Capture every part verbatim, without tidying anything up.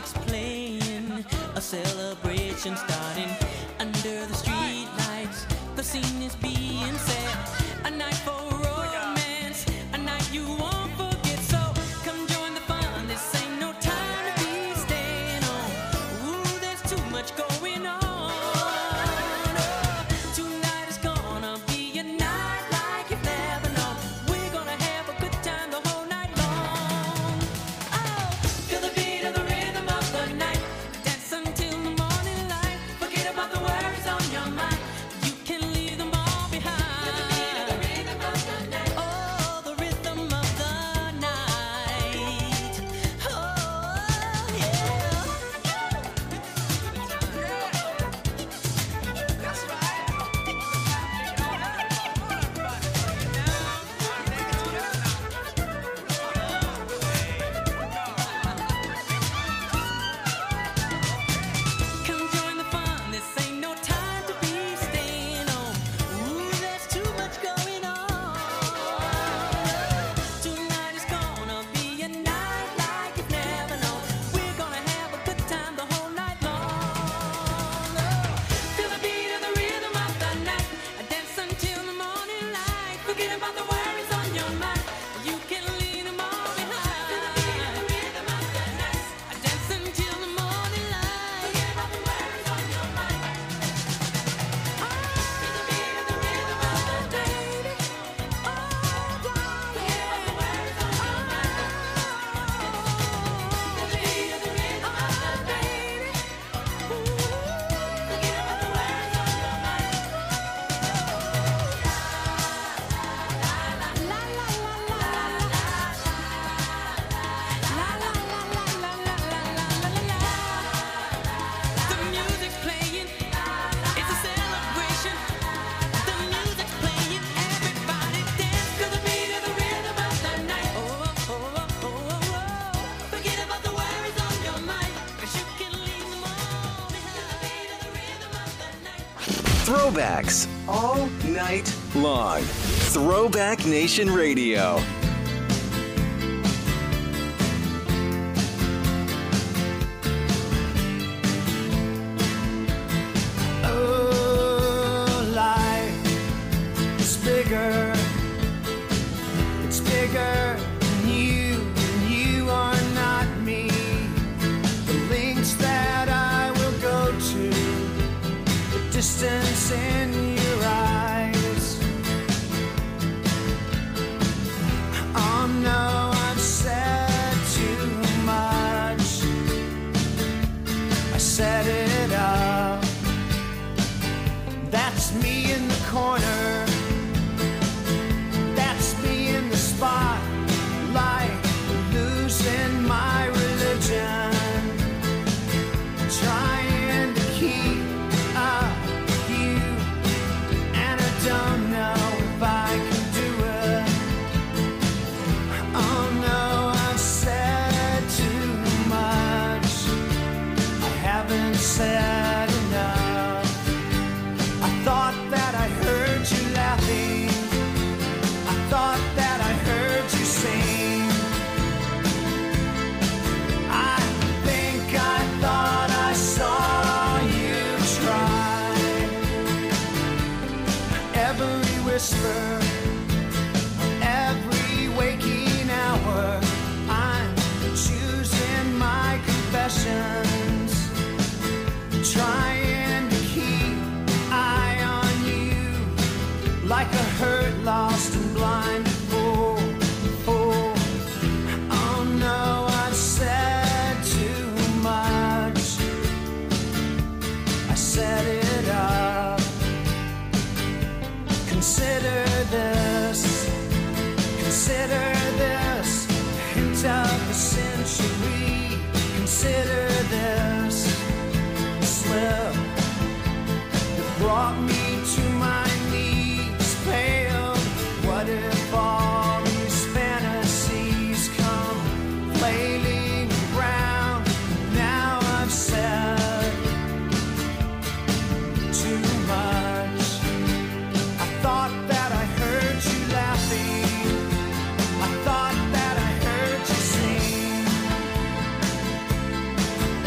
music's playing, a celebration starting under the street lights. The scene is being set, a night for romance, a night you won't forget. So come join the fun, this ain't no time to be staying on. Ooh, there's too much going on. Oh, tonight is gonna be a night like you've never known. We're gonna have a good time the whole night long. Oh, feel the beat of the rhythm of the night. Dance until the morning light. Forget about the worries on your mind. You can leave them all behind. Feel the beat of the rhythm of the night. Oh, the rhythm of the night. Oh, yeah. That's right. Come join the fun, this ain't no time to be staying on. Ooh, there's too much going on. Tonight is gonna be a night like you've never known. We're gonna have a good time the whole night long. Oh, feel the beat of the rhythm of the night. Dance until the morning light. Forget about the worries on your mind. You can leave them all behind. Feel the beat of the rhythm of the night. Dance until the morning light. Forget about the worries on your mind. Oh, feel the beat of the rhythm of the night. Oh, darling. Forget about the worries on your mind. Feel the beat of the rhythm of the night. Ooh, forget about the worries on your mind. La la la la la la la la la la la la la. The music's playing, it's a celebration. The music's playing, everybody dance to the beat of the rhythm of the night. Oh, oh, oh, oh, oh, oh. Forget about the worries on your mind, 'cause you can leave them all behind. The beat of the rhythm of the night. Throwbacks all night long. Throwback Nation Radio. Oh, life is bigger. It's bigger than you, and you are not me. The lengths that I will go to, the distance in your eyes. Oh no, I've said too much. I set it up. That's me in the corner. That's me in the spotlight, losing my religion, trying to keep up with you, and I don't know if I can do it. Oh no, I've said too much. I haven't said enough. I thought that I heard you laughing. I thought that I heard you sing. I think I thought I saw you try. Every whisper, every waking hour, I'm choosing my confessions, trying to keep eye on you, like a hurt, lost and blind fool. Oh, oh no, I've said too much. I set it up. Consider this, consider this, hint of the century. Consider this slip that brought me to my knees, pale. What if all these fantasies come flailing around? Now I've said too much. I thought that I heard you laughing. I thought that I heard you sing.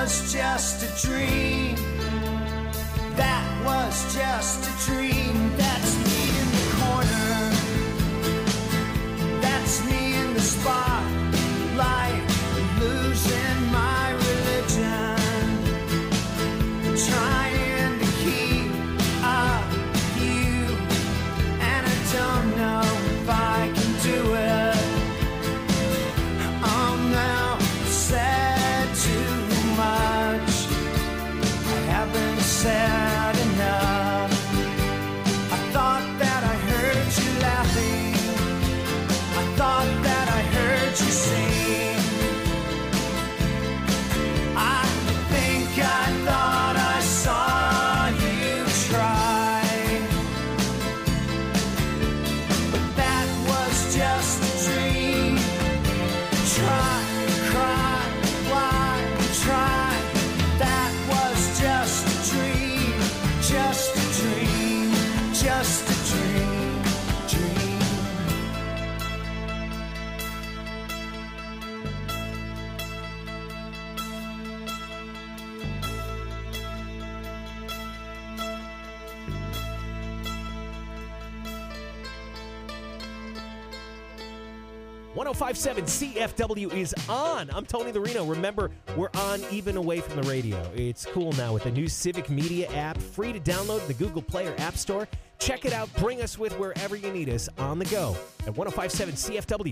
was just a dream. That was just a dream. That's me in the corner. That's me in the spotlight, losing my religion, trying to keep up with you, and I don't know if I can do it. I'm now said too much. I haven't said enough. I thought that I heard you laughing. I thought that I heard you sing. I think I thought I saw you try, but that was just a dream. Try, cry, why try? That was just a dream, just a dream, just a dream, dream. one oh five point seven C F W is on. I'm Tony the Reno. Remember, we're on even away from the radio. It's cool now with the new Civic Media app, free to download in the Google Play or App Store. Check it out. Bring us with wherever you need us on the go at one oh five point seven C F W.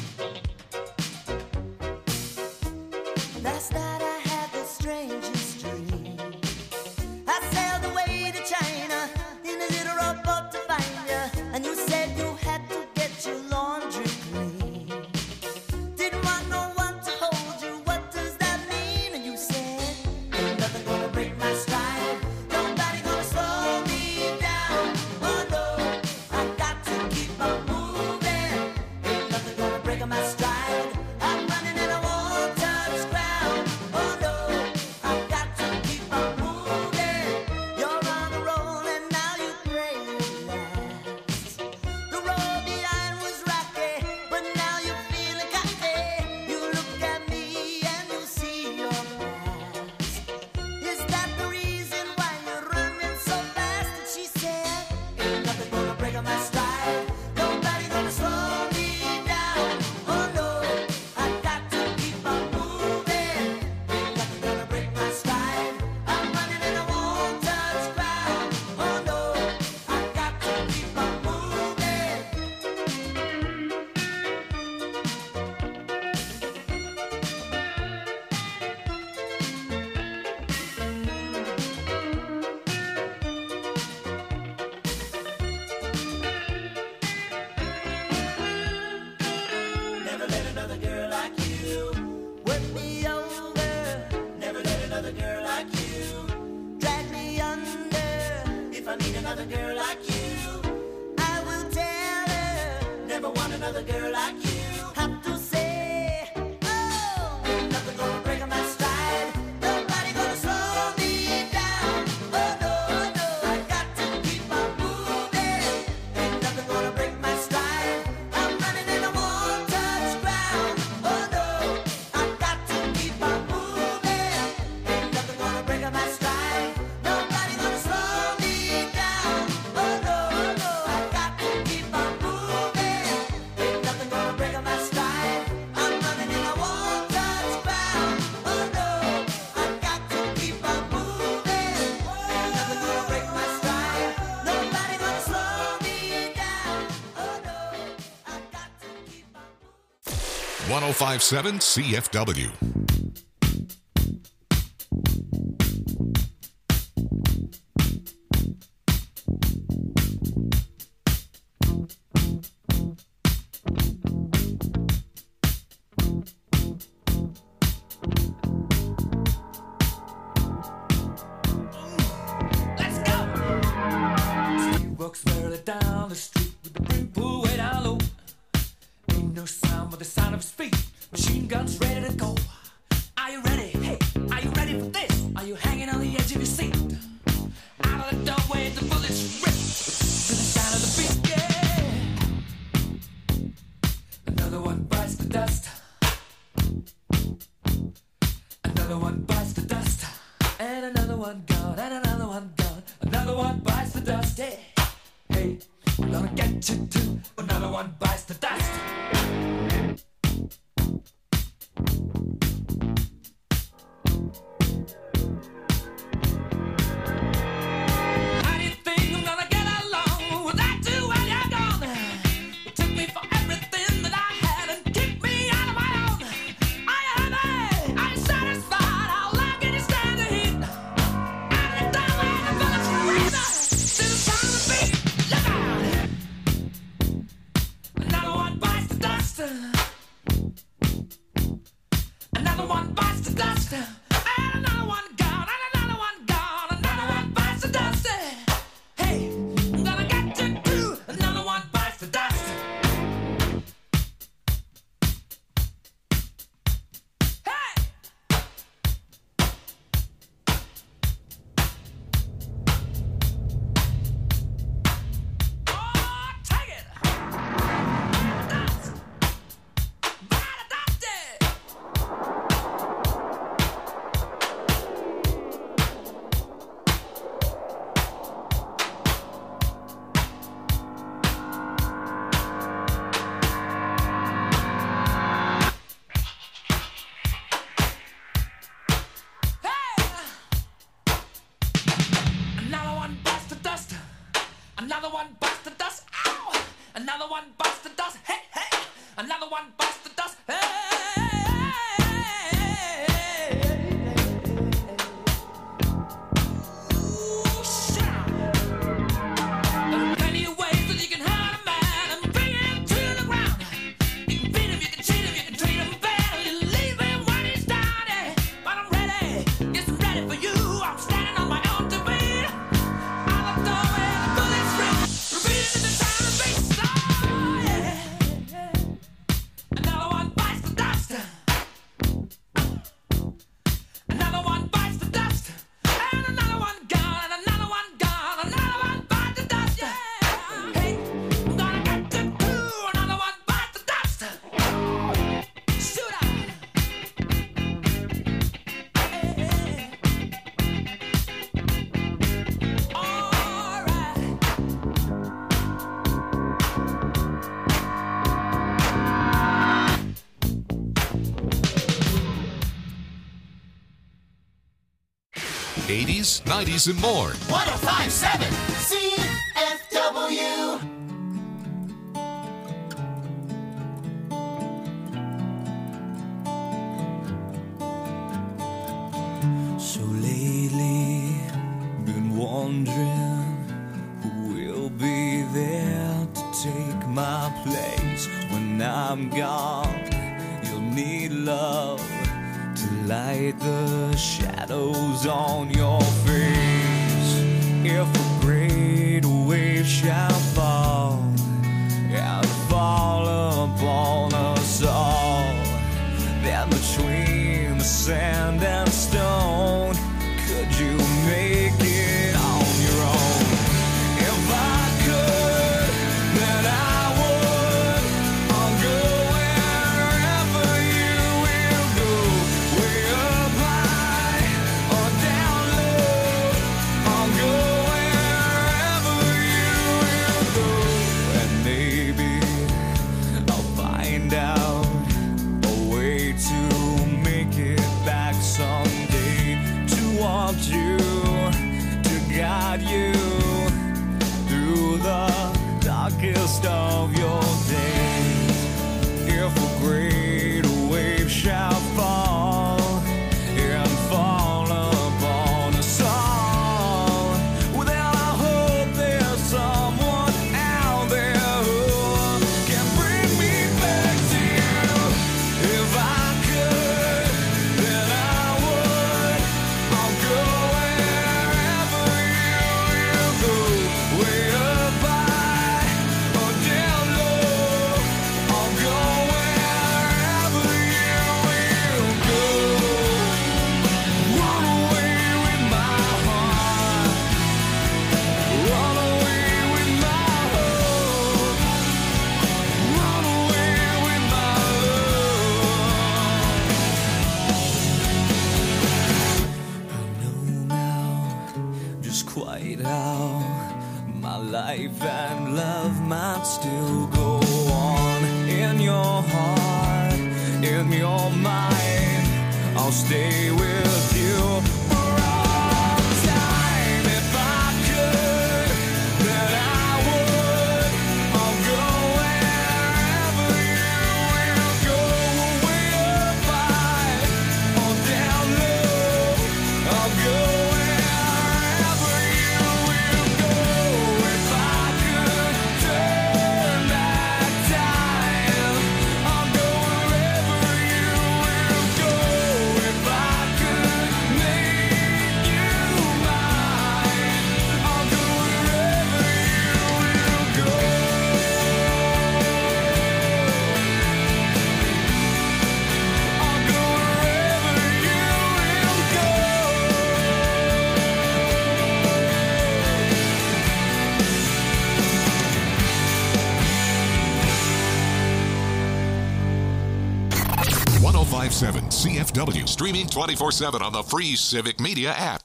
Last night I had the strangest dream. I sailed away to China in a little rowboat to find you, and you said you had to get your laundry clean. Didn't want no one to hold you. What does that mean? And you said, ain't nothing gonna break my stride. Nobody gonna slow me down. Oh no, I got to keep on moving. Ain't nothing gonna break my stride. I'm running and I won't touch ground. Oh no, I got to keep on moving. You're on a roll and now you pray it lasts. The road behind was rocky, but now you're feeling cocky. You look at me and you see your past. Is that the reason why you're running so fast? And she said, ain't nothing gonna break my stride. Nobody gonna slow me down. Oh no, I got to keep on moving. Ain't nothing gonna break my stride. I'm running and I won't touch ground. Oh no, I got to keep on moving. Never let another girl like you work me over. Never let another girl like you drag me under. If I meet another girl like you, I will tell her. Never want another girl like you. Have to say, oh, ain't nothing gonna break my stride. Nobody gonna slow me down. Oh no, no, I got to keep on moving. Ain't nothing gonna break my stride. I'm running and I won't touch ground. Oh no, I got to keep on moving. Ain't nothing gonna break my stride. Nobody gonna slow me down. Oh no, no, I got to keep on moving. Ain't nothing gonna break my stride. I'm running and I won't touch ground. Oh no, I got to keep on moving. Ain't nothing gonna break my stride. Nobody gonna slow me down. Oh no, I got to keep on moving. one oh five point seven C F W. Let's go! He walks further down the street with the brim pulled way down low. Ain't no sound but the sound of his feet. Machine guns ready to go. Are you ready? Hey, are you ready for this? Are you hanging on the edge of your seat? Out of the doorway, the bullets rip to the sound of the beat. Yeah. Another one bites the dust. Another Another one bites the dust, and another one gone, and another one gone. Another one bites the dust. Hey, hey, I'm gonna get you too. Another one bites the dust. How do you think I'm gonna get along without you when you're gone? You took me for everything that I had and kicked me out of my own. Are you happy? Are you satisfied? How long can you stand the heat? Out of the door and I'm gonna freeze. Still the sound of the beat. Look out! Another one bites the dust. Another one bites the dust. And another one gone. And another one gone. Another one bites the dust. Hey, I'm gonna get you too. Another one bites the dust. Hey! Oh, take it! Dust! Bite the dust! Another one bites the dust. Another one bites the dust. Ow! Another one bites the dust. Hey, hey! Another one bites the dust. Hey! Ooh, shout! There are plenty of ways that you can hurt a man and bring him to the ground. You can beat him, you can cheat him, you can treat him bad, you leave him when he's down. eh. But I'm ready, yes, I'm ready for you. I'm standing on my own two feet. Out the door and the bullets ring, repeating the sound of bass. Oh, yeah. Another one bites the dust. Another one bites the dust. And another one gone. And another one gone. Another one bites the dust. Yeah. Hey, I'm gonna get you too. Another one bites the dust. Shoot out. Hey. All right. eighties, nineties, and more. one oh five point seven C F W. So lately, been wondering who will be there to take my place when I'm gone. You'll need love to light the shadows on your face. If a great wave shall fall and fall upon us all, then between the sand and stone, could you make it on your own? If I could, then I would. I'll go wherever you will go, way up high or down low. I'll go wherever you will go, and maybe I'll find out a way to make it back someday. all, my life and love might still go on. In your heart, in your mind, I'll stay with you for all time. If I could, then I would. I'll go wherever you will go. Way up high or down low, I'll go wherever you will go. If I could turn back time, I'll go wherever you will go. If I could make you mine, I'll go wherever you will go. I'll go wherever you will go. one oh five point seven C F W, streaming twenty-four seven on the free Civic Media app.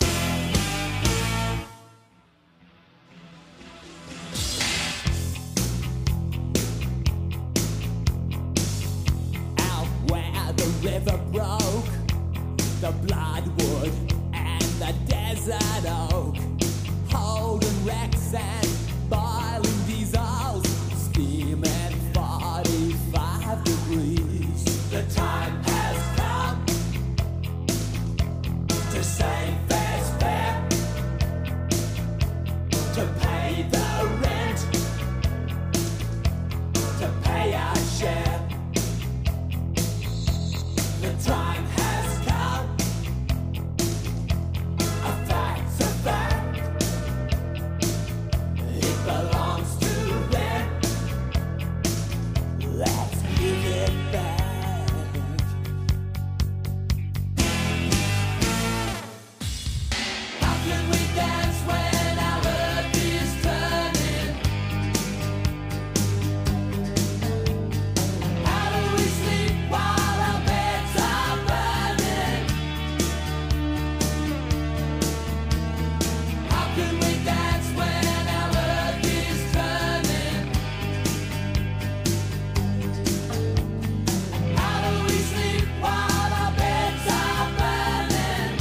Out where the river broke, the bloodwood and the desert oak, holding wrecks and boiling diesels, steaming forty-five degrees. The time has come to save fair's fair, to pay the rent, to pay our share. The time has come, a fact's a fact. It belongs to them. Let's give it back. How can we dance when our earth is turning? How do we sleep while our beds are burning? How can we dance when our earth is turning? How do we sleep while our beds are burning?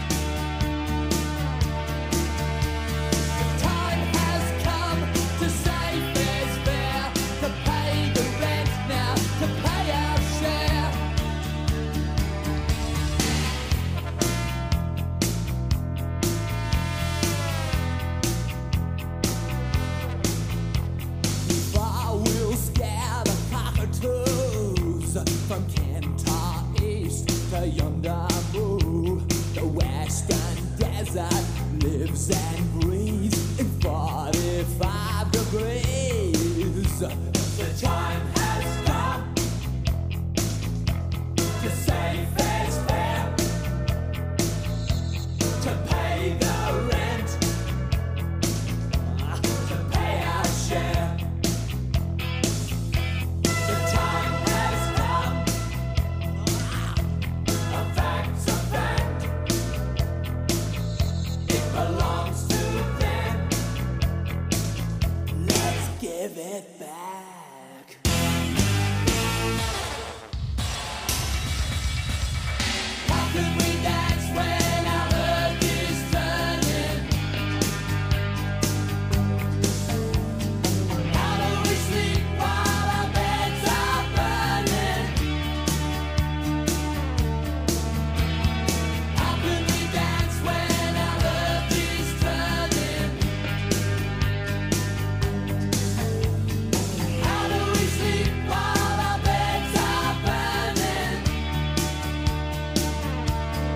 The time has come to save fair's fair, to pay the rent now, to pay our share. Before we'll scare the cockatoos from Kentar East to yonder Moo, the western desert lives and breathes in forty-five degrees. The time has come to save fair's fair, to pay the rent, to pay our share. The time has come, a fact's a fact. It belongs to them. Let's give it back. How can we dance when our earth is turning? How do we sleep while our beds are burning? How can we dance when our earth is turning? How do we sleep while our beds are burning?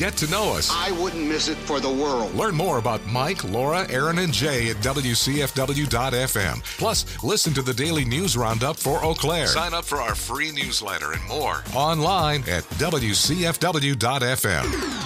get to know us. I wouldn't miss it for the world. Learn more about Mike, Laura, Aaron, and Jay at W C F W dot F M. Plus, listen to the daily news roundup for Eau Claire. Sign up for our free newsletter and more online at W C F W dot F M.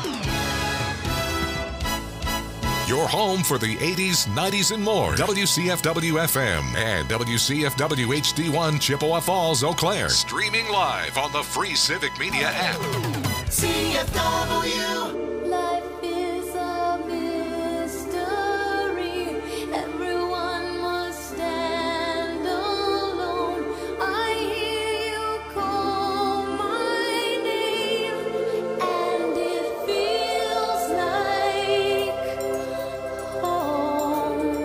Your home for the eighties, nineties, and more. W C F W F M and W C F W H D one Chippewa Falls, Eau Claire. Streaming live on the free Civic Media app. C F W. Life is a mystery. Everyone must stand alone. I hear you call my name, and it feels like home.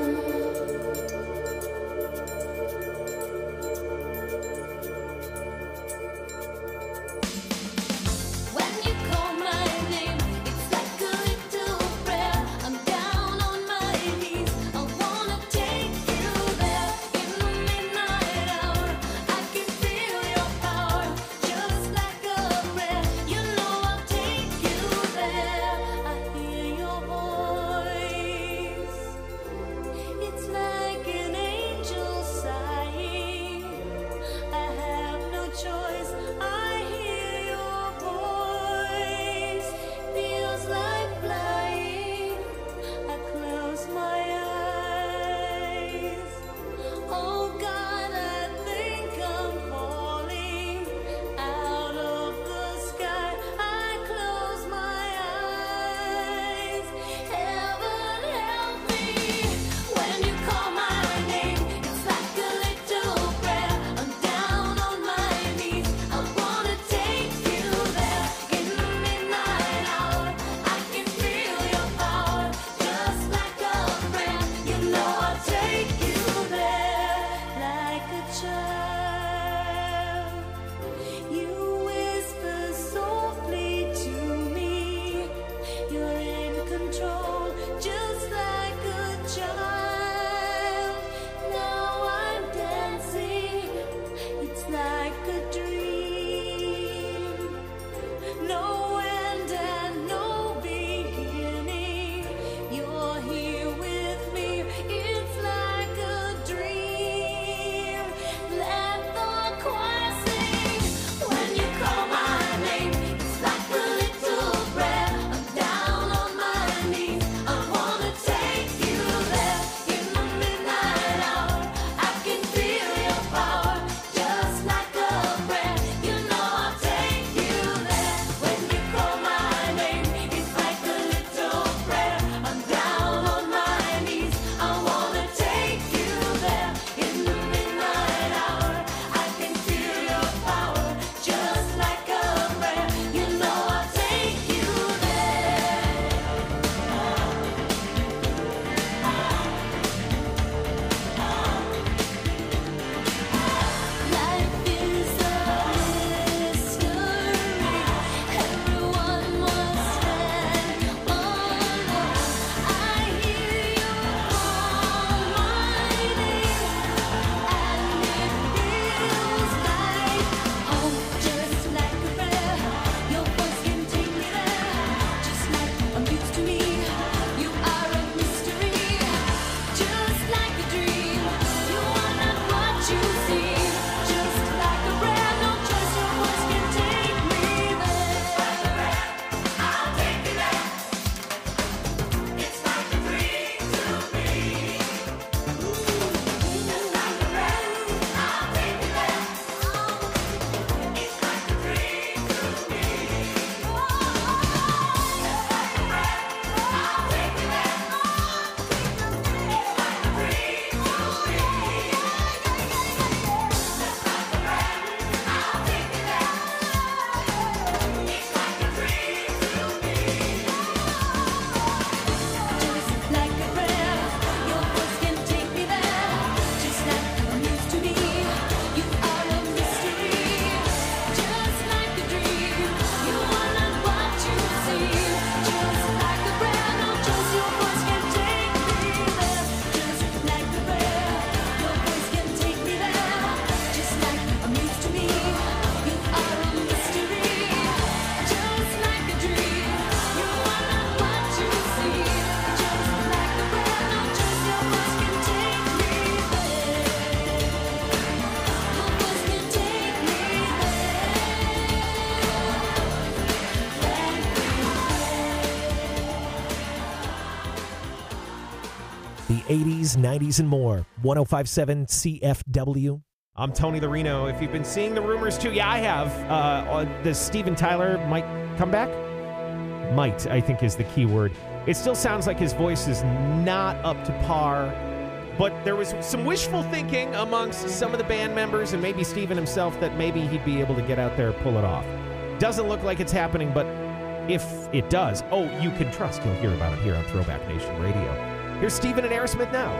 eighties, nineties, and more. one oh five point seven C F W. I'm Tony the Reno. If you've been seeing the rumors too, yeah, I have. Uh, the Steven Tyler might come back. Might, I think, is the key word. It still sounds like his voice is not up to par, but there was some wishful thinking amongst some of the band members and maybe Steven himself that maybe he'd be able to get out there and pull it off. Doesn't look like it's happening, but if it does, oh, you can trust you'll hear about it here on Throwback Nation Radio. Here's Steven and Aerosmith now.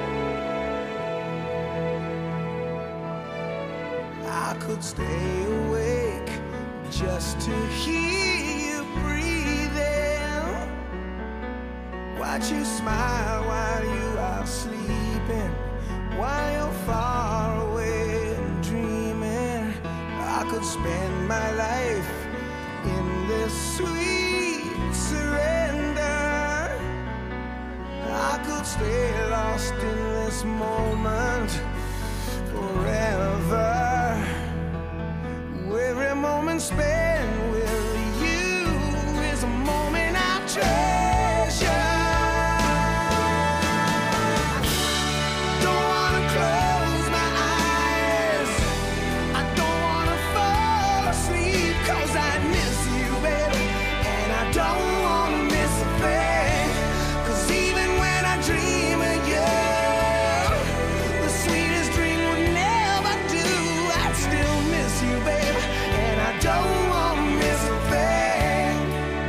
I could stay awake just to hear you breathing. Watch you smile while you are sleeping, while you're far away and dreaming. I could spend my life in this sweet surrender. I could stay lost in this moment forever. Every moment spent with you is a moment I treasure. Don't wanna close my eyes, I don't wanna fall asleep, 'cause I miss you, baby, and I don't wanna miss a thing. 'Cause even when I dream of you, the sweetest dream would never do. I'd still miss you, baby, and I don't wanna miss a thing.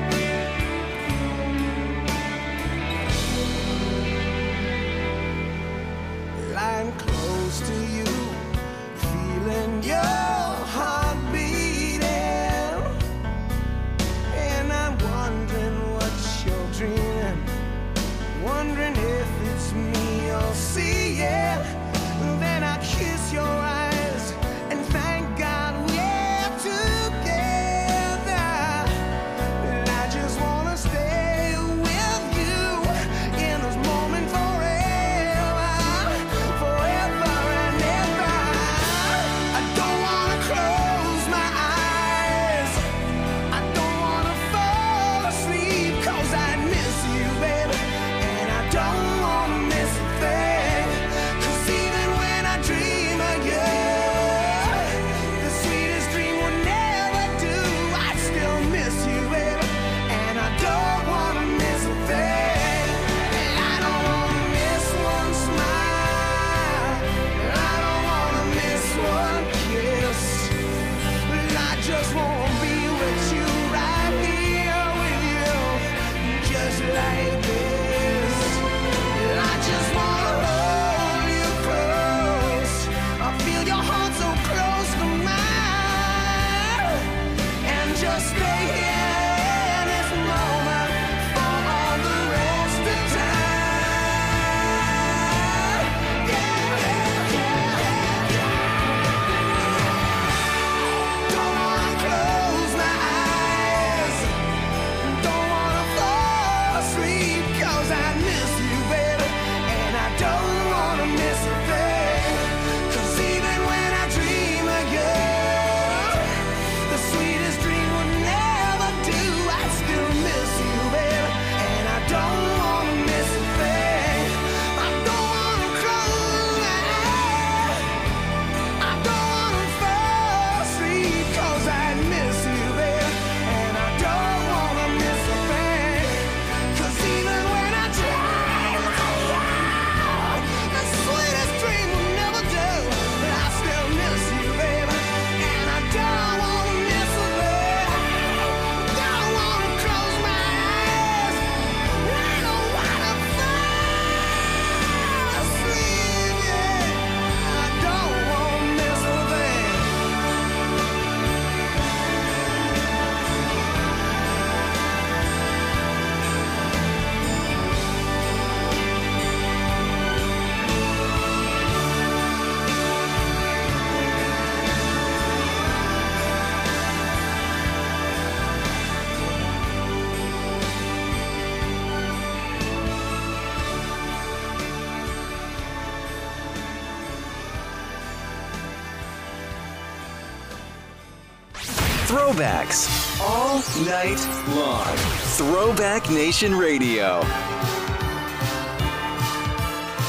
Lying close to you, feeling your heart beating, and I'm wondering what you're dreaming, wondering if it's me you're seeing. Then I kiss your eyes and thank God we're together. And I just wanna stay with you in this moment forever, forever and ever. I don't wanna close my eyes, I don't wanna fall asleep, 'cause I miss you, baby, and I don't wanna miss a thing. 'Cause even when I dream of you, the sweetest dream would never do. I'd still miss you, baby, and I don't wanna miss a thing. And I don't wanna miss one smile, and I don't wanna miss one kiss. And I just wanna be with you, right here with you, just like this. And I just wanna hold you close, I feel your heart so close to mine, and just stay here in this moment for all the rest of time. Yeah, yeah, yeah, yeah. Don't wanna close my eyes, don't wanna fall asleep, 'cause I miss you, baby, and I don't wanna miss a thing. 'Cause even when I dream of you, the sweetest dream would never do. I still miss you, baby, and I don't wanna miss a thing. I don't wanna close my eyes, I don't wanna fall asleep, 'cause I miss you, baby, and I don't wanna miss a thing. 'Cause even when I dream of you, the sweetest dream will never do. But I still miss you, baby, and I don't wanna miss a thing. Don't wanna close my eyes, I don't wanna fall asleep, yeah. I don't wanna miss a thing. Throwbacks all night long. Throwback Nation Radio.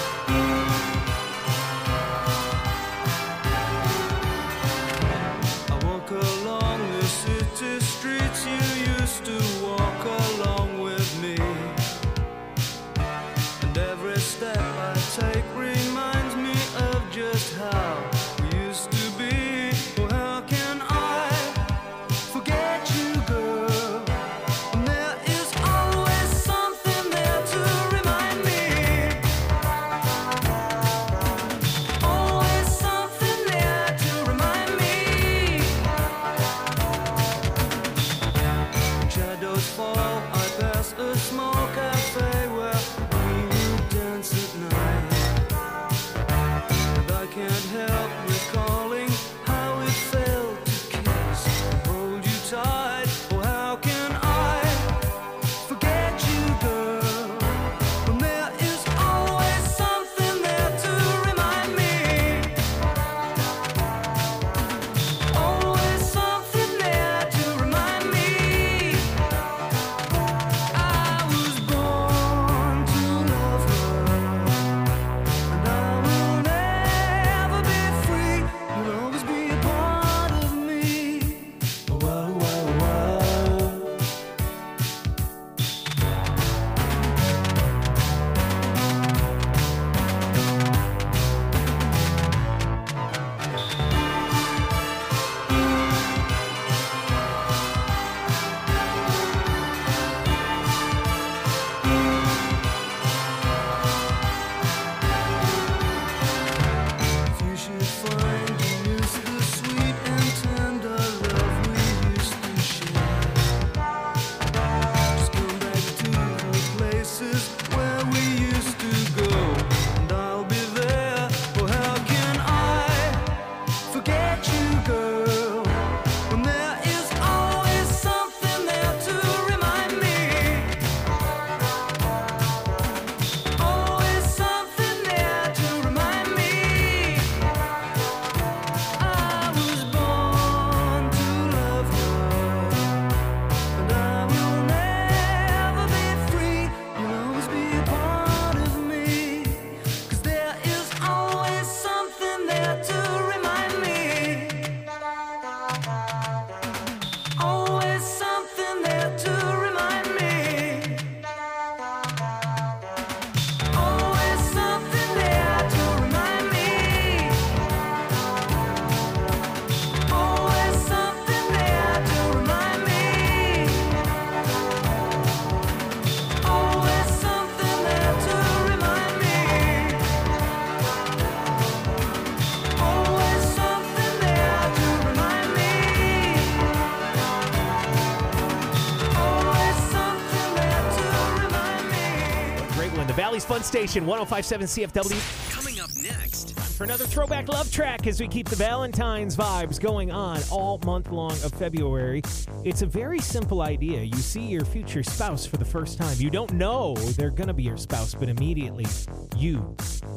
Valley's Fun Station, one oh five point seven C F W. Coming up next. For another throwback love track as we keep the Valentine's vibes going on all month long of February. It's a very simple idea. You see your future spouse for the first time. You don't know they're going to be your spouse, but immediately you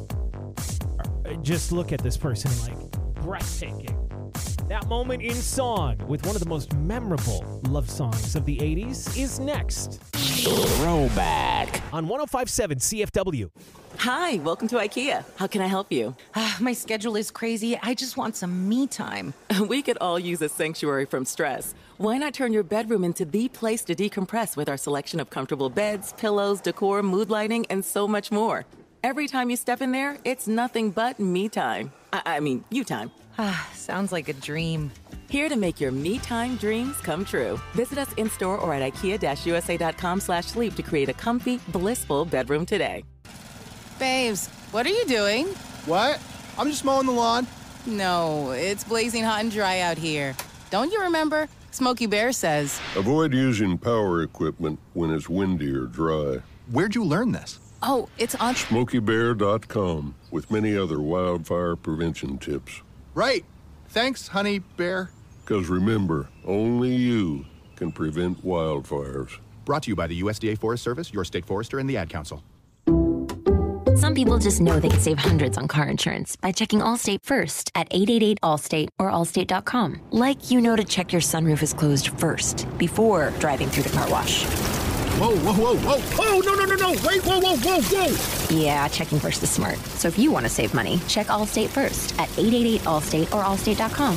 just look at this person like breathtaking. That moment in song with one of the most memorable love songs of the eighties is next. Throwback on one oh five point seven C F W. Hi, welcome to IKEA. How can I help you? Uh, my schedule is crazy. I just want some me time. We could all use a sanctuary from stress. Why not turn your bedroom into the place to decompress with our selection of comfortable beds, pillows, decor, mood lighting, and so much more? Every time you step in there, it's nothing but me time. I, I mean, you time. Ah, sounds like a dream. Here to make your me time dreams come true. Visit us in-store or at ikea-usa.com slash sleep to create a comfy, blissful bedroom today. Babes, what are you doing? What? I'm just mowing the lawn. No, it's blazing hot and dry out here. Don't you remember? Smokey Bear says, avoid using power equipment when it's windy or dry. Where'd you learn this? Oh, it's on smokey bear dot com with many other wildfire prevention tips. Right. Thanks, honey bear. Because remember, only you can prevent wildfires. Brought to you by the U S D A Forest Service, your state forester, and the Ad Council. Some people just know they could save hundreds on car insurance by checking Allstate first at eight eight eight Allstate or allstate dot com. Like you know to check your sunroof is closed first before driving through the car wash. Whoa, whoa, whoa, whoa. Oh, no, no, no, no. Wait, whoa, whoa, whoa, whoa. Yeah, checking first is smart. So if you want to save money, check Allstate first at eight eight eight Allstate or allstate dot com.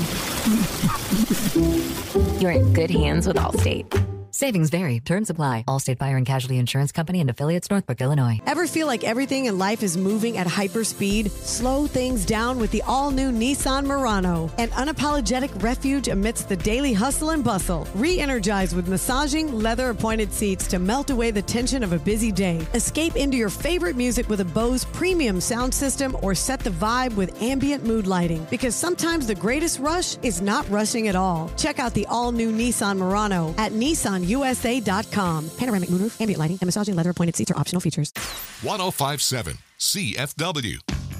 You're in good hands with Allstate. Savings vary. Terms apply. Allstate Fire and Casualty Insurance Company and affiliates, Northbrook, Illinois. Ever feel like everything in life is moving at hyperspeed? Slow things down with the all-new Nissan Murano. An unapologetic refuge amidst the daily hustle and bustle. Re-energized with massaging, leather-appointed seats to melt away the tension of a busy day. Escape into your favorite music with a Bose premium sound system or set the vibe with ambient mood lighting. Because sometimes the greatest rush is not rushing at all. Check out the all-new Nissan Murano at Nissan U S A dot com. Panoramic moonroof, ambient lighting, and massaging leather-appointed seats are optional features. one oh five point seven C F W.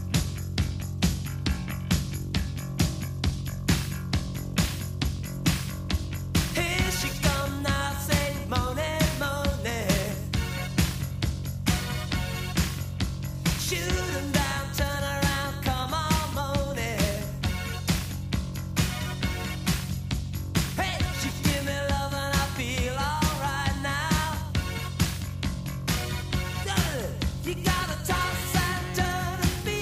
Here she come now, say money, money. Shoot 'em down, turn around, come on, money. Hey, she give me love and I feel alright now. You gotta toss and turn and be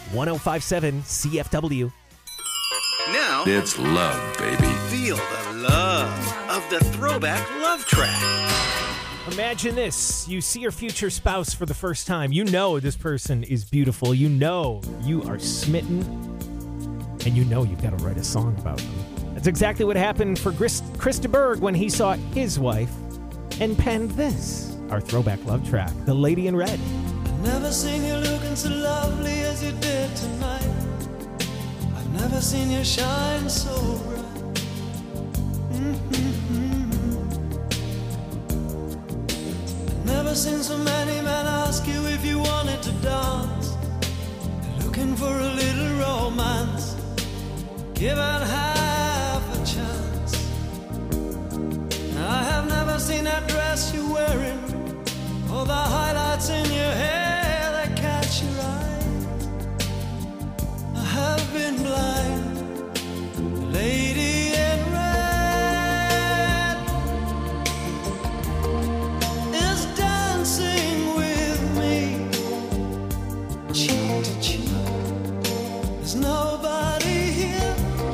one oh five point seven C F W. Now, It's love, baby. feel the love of the Throwback Love Track. Imagine this. You see your future spouse for the first time. You know this person is beautiful. You know you are smitten. And you know you've got to write a song about them. That's exactly what happened for Chris, Chris de Burgh when he saw his wife and penned this, our Throwback Love Track, The Lady in Red. Never seen you looking so lovely as you did tonight. I've never seen you shine so bright. Mm-hmm. Never seen so many men ask you if you wanted to dance. They're looking for a little romance. Give it half a chance. I have never seen that dress you're wearing, or the highlights in your hair that catch your eye. I have been blind, the lady in red is dancing with me, cheek to cheek. There's nobody here,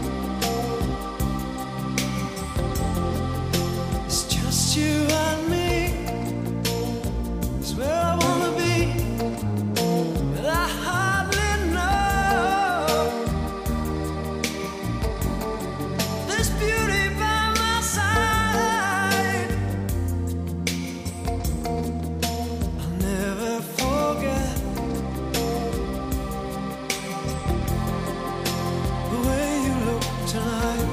it's just you and me. It's where I wanna be, but I hardly know. This beauty by my side, I'll never forget the way you look tonight.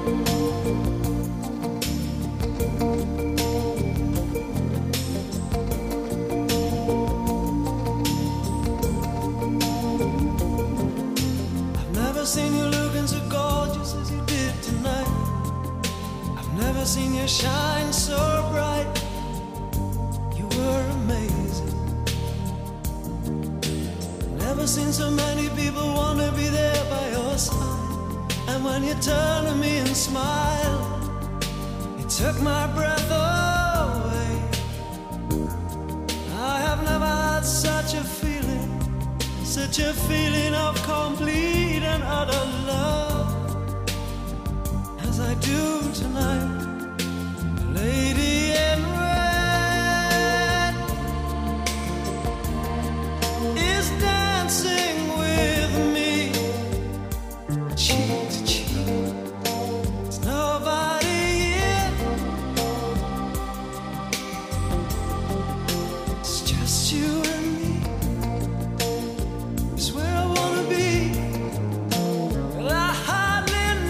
I've never seen you looking so gorgeous as you did tonight. I've never seen you shine so bright. You were amazing. Never seen so many people want to be there by your side. And when you turn to me and smile, it took my breath away. I have never had such a feeling, such a feeling of complete and utter love as I do tonight. Lady in red is dancing with me, cheek to cheek. There's nobody here, it's just you and me. It's where I wanna be, but I hardly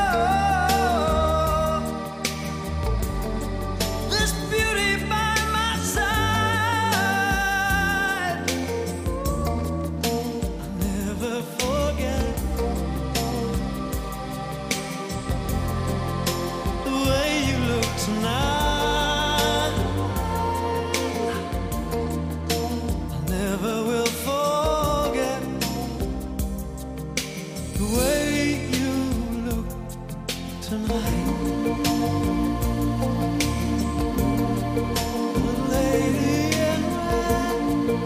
know. This beauty by my side, I'll never forget the way you look tonight. I never will forget the way you look tonight. The lady in red,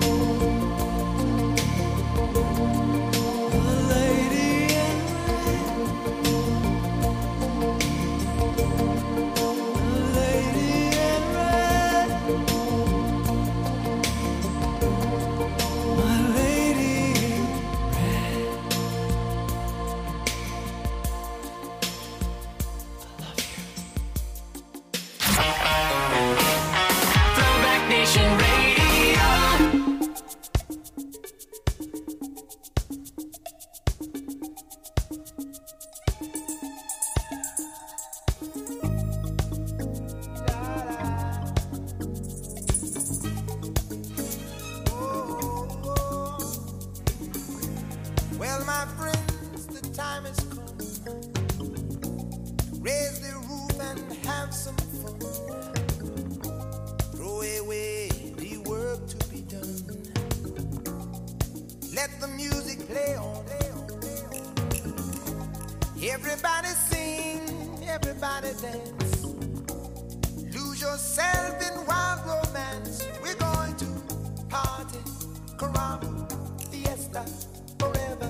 the lady in red, the lady in red, my lady in Throwback Nation Radio. Well, my friends, the time has come to raise the roof and have some fun. Throw away the work to be done. Let the music play on. Everybody sing, everybody dance. Lose yourself in wild romance. We're going to party, caramba, fiesta, forever.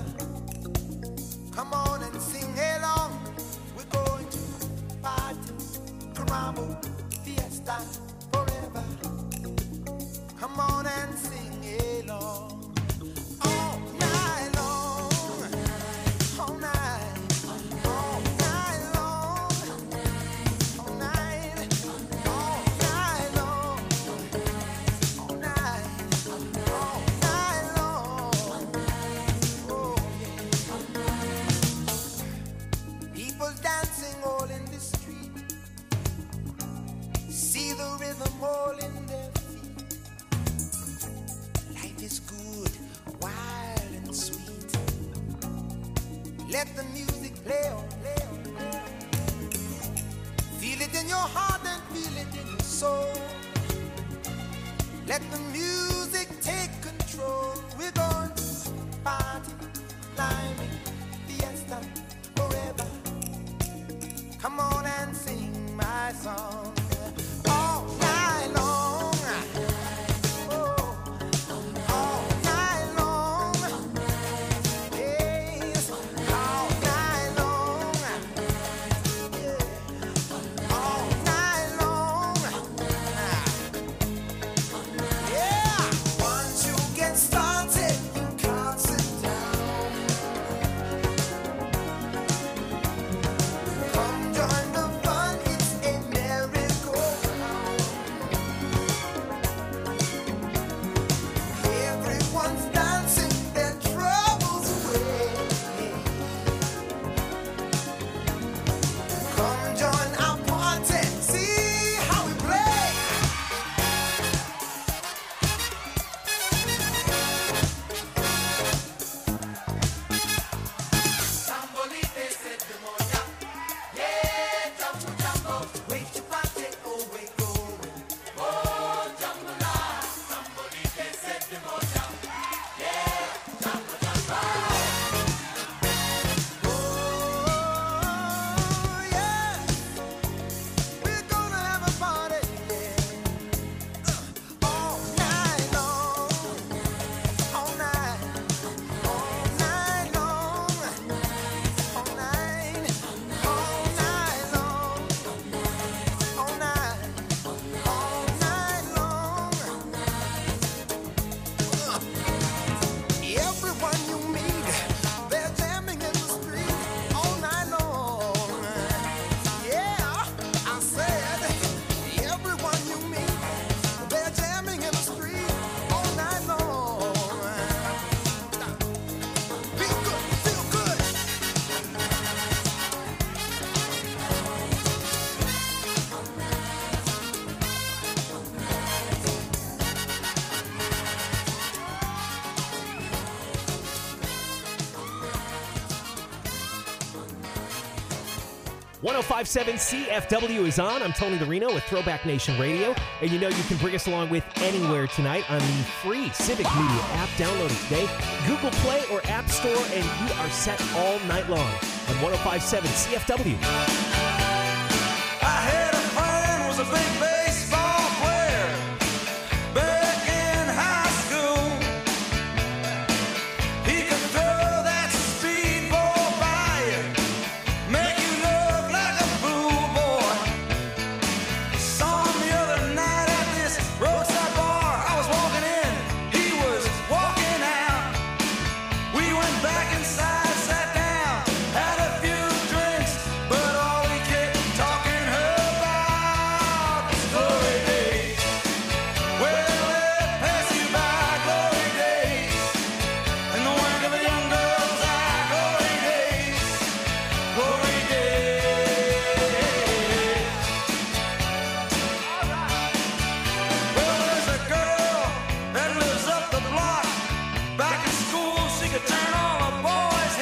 Let the music play on, play on, play on. Feel it in your heart and feel it in your soul. Let the music take control. We're going to party, climbing, fiesta, forever. Come on and sing my song all night long. Oh, all night long. Yes, all night long. Yeah, all night long. Yeah, once you get started, you can't sit down. Come join the fun, it's a merry-go-round. Everyone's dancing their troubles away. Come join our party, see how we play. Sambolite se demonia, yeah, jumbo jumbo, wait your party, oh we going, oh jumbo la. Sambolite se demonia, yeah, jumbo jumbo. Oh yeah, we're gonna have a party, yeah, all night long, all night, all night long. All night, all night long, all night, all night long. Everyone you meet, they're jamming in the street all night long. Yeah, I said, everyone you meet, they're jamming in the street all night long. Feel good, feel good. one oh five point seven C F W is on. I'm Tony the Reno with Throwback Nation Radio. And you know you can bring us along with anywhere tonight on the free Civic Media app. Download it today. Google Play or App Store, and you are set all night long on one oh five point seven C F W. I had a friend was a big baseball player back in high school. He could throw that speedball by you, make you look like a fool, boy. Saw him the other night at this roadside bar. I was walking in, he was walking out. We went back inside, sat down, had a few drinks, but all we kept talking about was glory days. Well, it pass you by, glory days, and the wink of a young girl's eye, glory days, glory days. Well, there's a girl that lives up the block. Back in school, she could turn all the boys'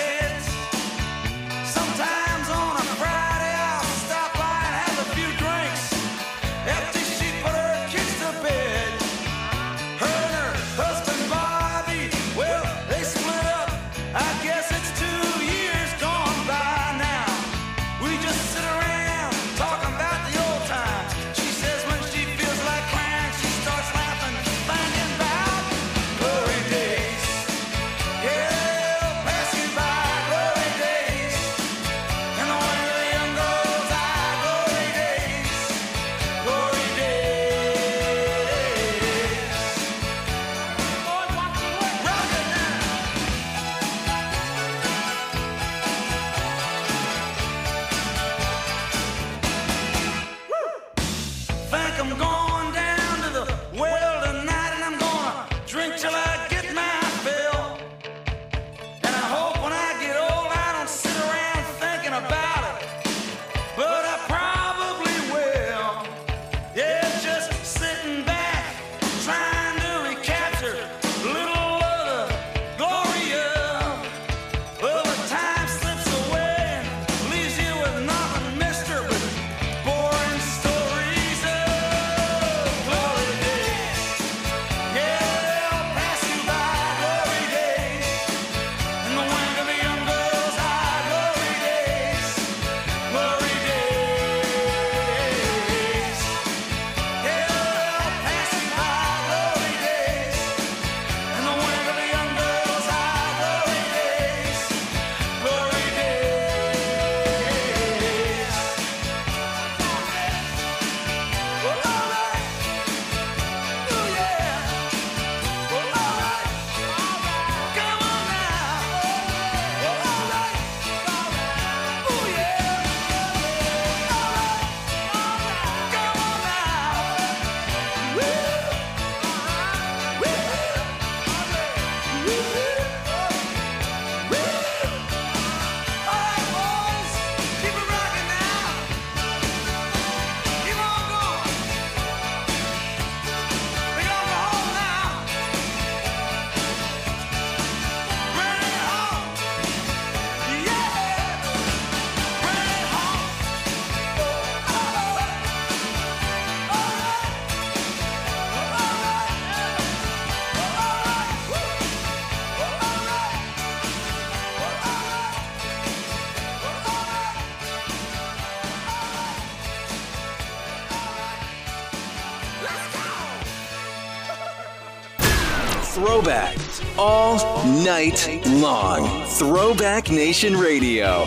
throwbacks all night long. Throwback Nation Radio.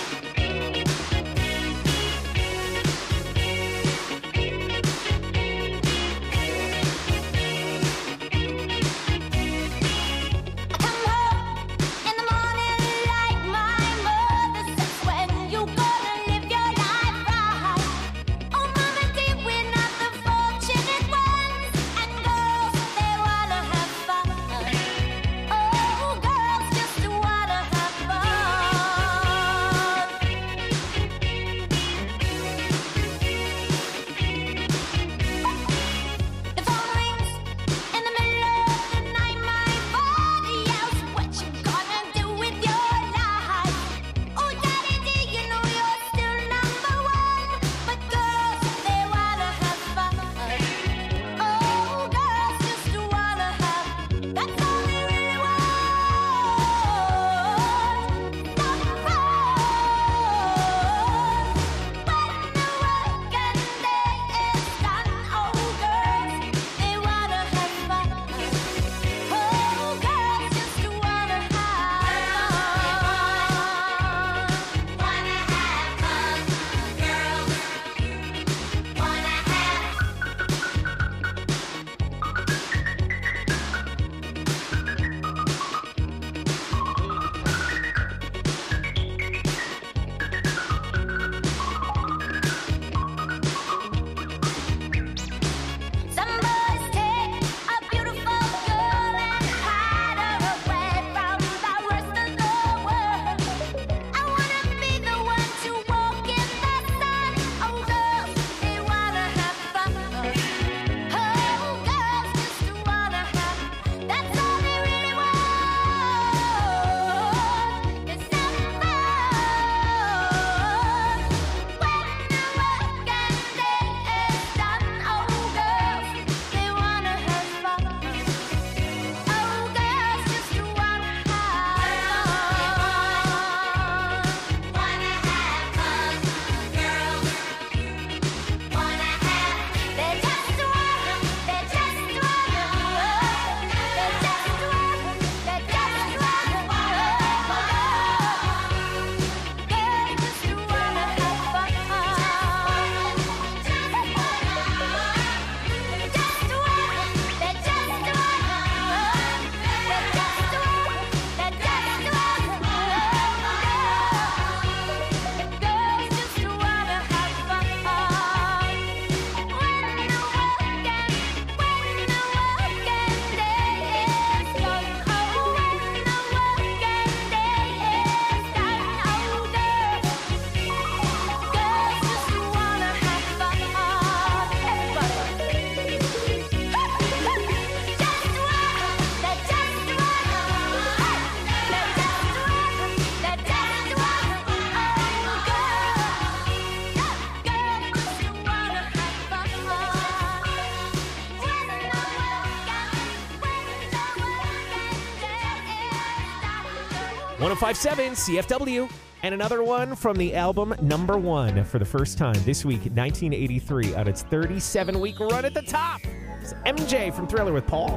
one oh five point seven C F W. And another one from the album Number One for the first time this week, nineteen eighty-three, on its thirty-seven week run at the top. It's M J from Thriller with Paul.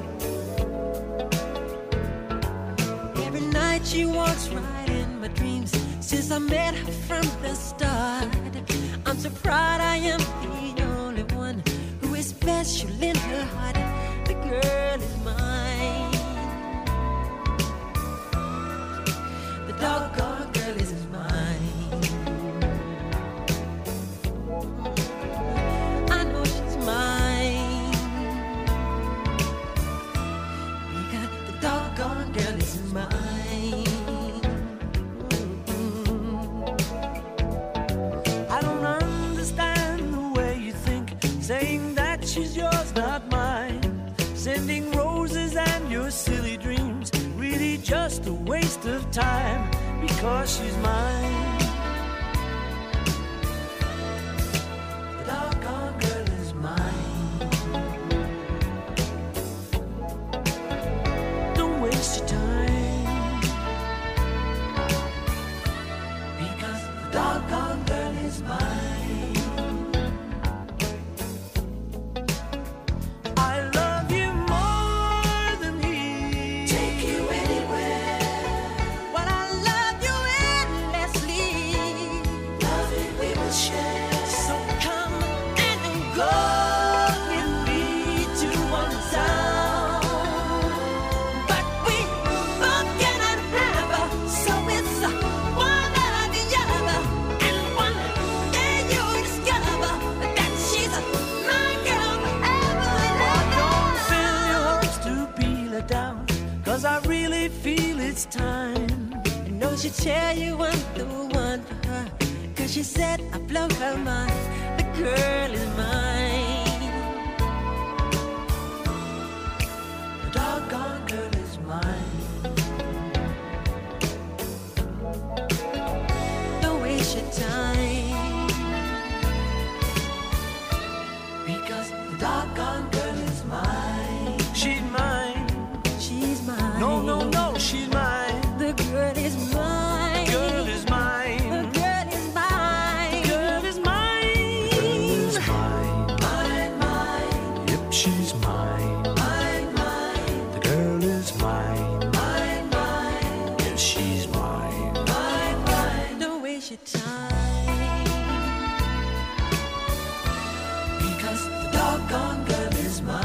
Every night she walks right in my dreams since I met her from the start. I'm so proud I am the only one who is special in her heart. The girl is mine. The doggone girl is mine. I know she's mine because the doggone girl is mine. I don't understand the way you think, saying that she's yours, not mine. Sending roses and your silly dreams, really just a waste of time, because she's mine. The doggone girl is mine. Don't waste your time, because the doggone girl is mine. I love you more than he should tell you I'm the one for her. Cause she said I blow her mind. The girl is mine. The doggone girl is mine. Don't waste your time. Because the doggone girl is mine. She's mine. She's mine. No, no, no, she's mine. The girl is mine. Girl is mine. The girl is mine. Girl is mine. Girl is mine. Mine, mine. Yep, she's mine. Mine, mine. The girl is mine. Mine, mine. Yes, she's mine. Mine, mine. Don't waste your time. Because the doggone girl is mine.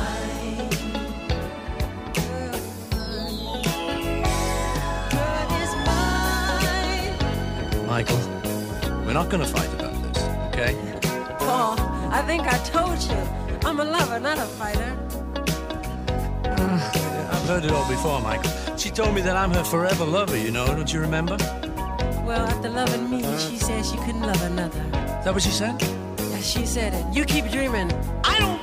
Michael, we're not going to fight about this, okay? Paul, I think I told you. I'm a lover, not a fighter. I've heard it all before, Michael. She told me that I'm her forever lover, you know, don't you remember? Well, after loving me, she said she couldn't love another. Is that what she said? Yeah, she said it. You keep dreaming. I don't